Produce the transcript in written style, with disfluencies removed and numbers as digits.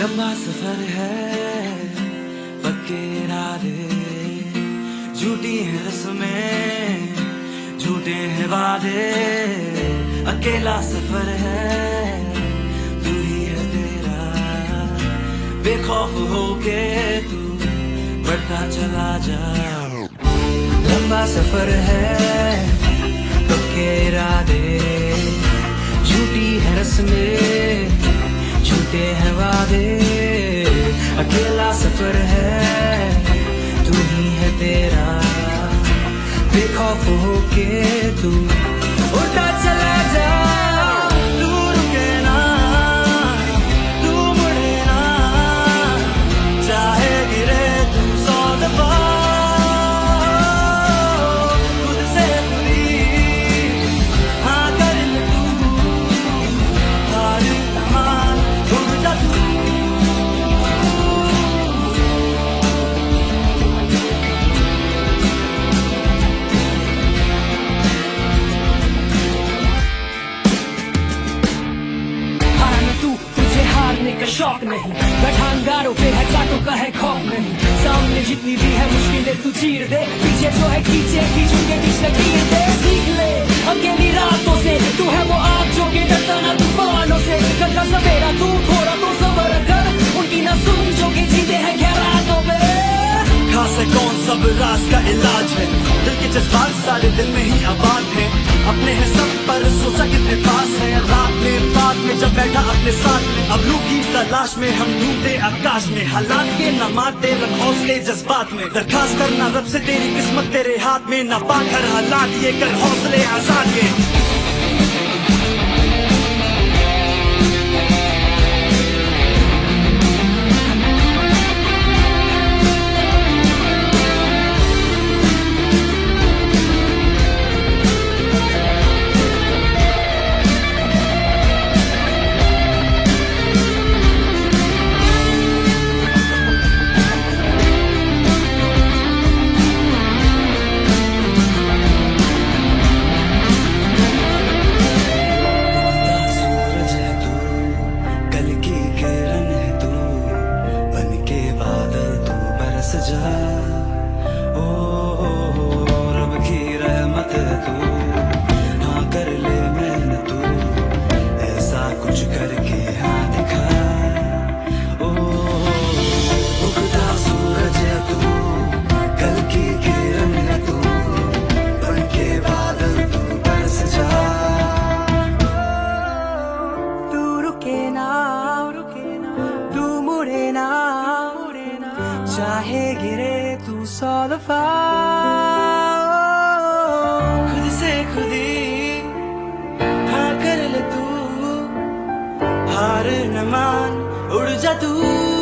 लंबा सफर है, पक्के इरादे, झूठी है रस्में, झूठे हैं वादे। अकेला सफर है, तू ही है तेरा, बेखौफ होके तू बढ़ता चला जा। लंबा सफर है, पक्के इरादे, झूठी है रस्में, झूठे हैं वादे। अकेला सफर है, तू ही है तेरा, बेखौफ होके तू उड़ता चला जा। तू रुके ना, तू मुड़े ना, चाहे गिरे तू 100 दफा। खुद से खुदी हाँ कर ले तू, हार ना मान, उड़ जा तू। हारने का शौक नहीं, बैठा अंगारों पे है, कांटों का है खौफ नहीं। सामने जितनी भी है मुश्किलें तू चीर दे, पीछे जो है खींचे खींचूंगे बीच लकीर दे। सीख ले अकेली रातों से, तू है वो आग जो के डरता ना तूफानों से। कल का सवेरा तू थोड़ा तो सबर कर, उनकी ना सुन जो के जीते हैं खैरातों पे। खास है कौन सब राज का इलाज है, दिल के जज्बात सारे दिल में ही आबाद है। अपने हैं सब पर सोचा कितने पास है, रात में बात में जब बैठा अपने साथ में। अब रूह की तलाश में हम ढूंढते आकाश में, हालात के न मारते रख हौसले जज्बात में। दरखास्त करना रब से तेरी किस्मत तेरे हाथ में, ना पाकर हालात ये कर हौसले आजाद के। रब की रहमत है तू, हाँ कर ले मेहनत तू, ऐसा कुछ करके हाँ दिखा। उगता सूरज है तू, कल की किरण है तू, बन के बादल तू बरस जा। तू रुके ना, तू मुड़े ना, चाहे गिरे तू 100 दफा। खुद से खुदी हाँ कर ले तू, हार न मान, उड़ जा तू।